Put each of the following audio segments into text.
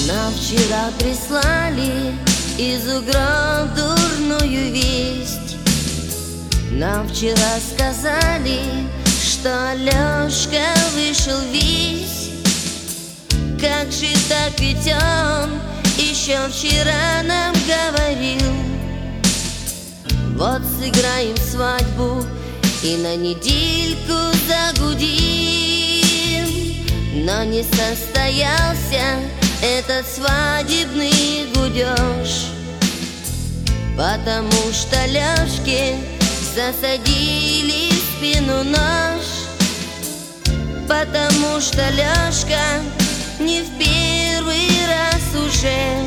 Нам вчера прислали из угров дурную весть. Нам вчера сказали, что Алешка вышел весь. Как же так, ведь он еще вчера нам говорил: вот сыграем свадьбу и на недельку загудим. Но не состоялся этот свадебный гудеж, потому что Лёшке засадили в спину нож. Потому что Лёшка не в первый раз уже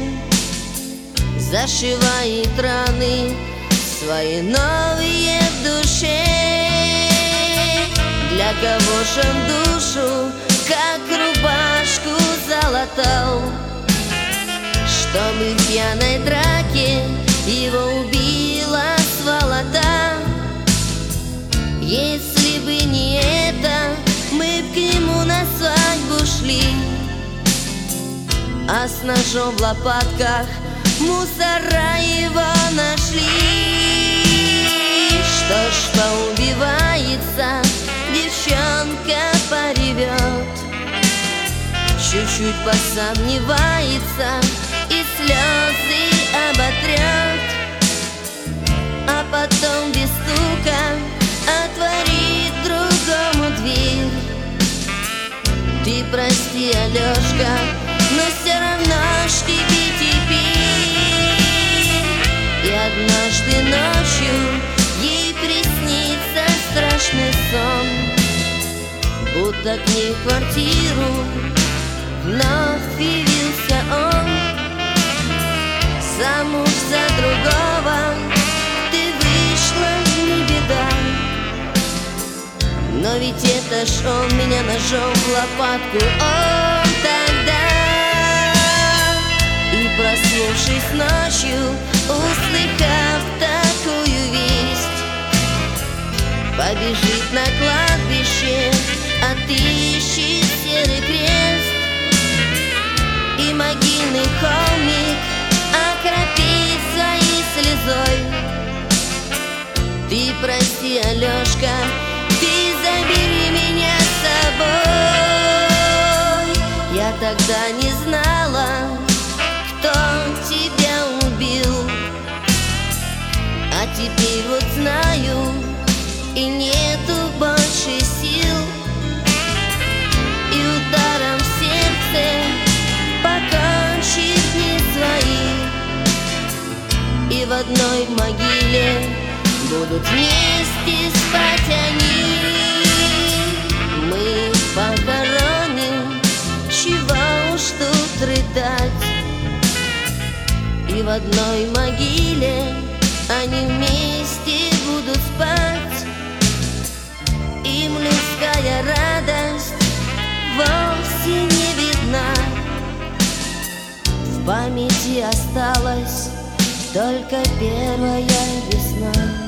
зашивает раны свои новые в душе. Для кого ж он душу как рубашку залатал, чтобы в пьяной драке его убила сволота. Если бы не это, мы б к нему на свадьбу шли, а с ножом в лопатках мусора его нашли. Что ж, поубивается, девчонка поревет, чуть-чуть посомневается и слезы оботрет, а потом без стука отворит другому дверь. Ты прости, Алешка, но все равно ж тебе теперь. И однажды ночью ей приснится страшный сон, будто к ней в квартиру вновь явился он. Замуж за другого ты вышла, не беда, но ведь это ж он меня ножом в лопатку, он тогда. И проснувшись ночью, услыхав такую весть, побежит на кладбище, отыщет серый крест и могильный холмик окропит своей слезой. Ты прости, Алешка, ты забери меня с собой. Я тогда не знала, кто тебя убил, а теперь вот знаю, и нету больше сил. И ударом в сердце покончит дни свои, и в одной могиле будут вместе спать они. Мы похороним, чего уж тут рыдать, и в одной могиле они вместе будут спать. Им людская радость вовсе не видна, в памяти осталась только первая весна.